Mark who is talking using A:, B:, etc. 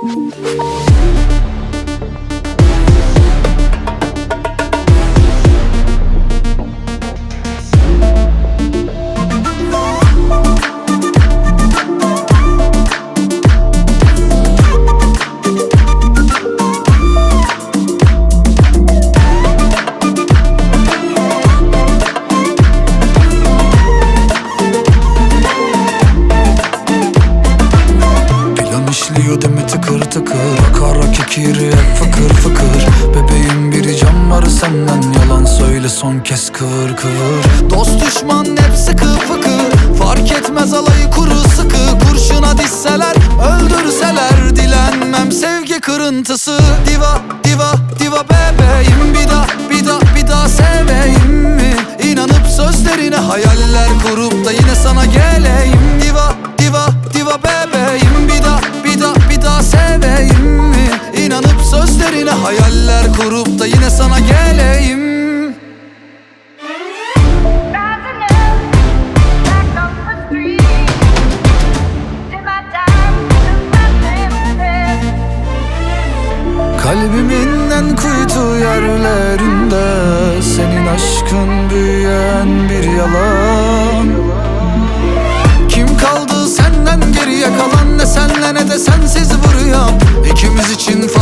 A: İşliyor değil mi tıkır tıkır, akar kikiri hep fıkır fıkır. Bebeğim biri can var senden, yalan söyle son kez kıvır kıvır. Dost düşman hep sıkı fıkı, fark etmez alayı kuru sıkı. Kurşuna dizseler, öldürseler dilenmem sevgi kırıntısı. Diva diva diva bebeğim, bir daha seveyim mi? İnanıp sözlerine hayaller kurup da yine sana geleyim. Diva diva diva bebeğim, bir daha seveyim mi? İnanıp sözlerine hayaller kurup da yine sana geleyim. Kalbimin en kuytu yerlerinde senin aşkın büyüyen bir yalan. Kim kaldı senden geriye kalan, ne senle ne de sensiz bu rüyam. İkimiz için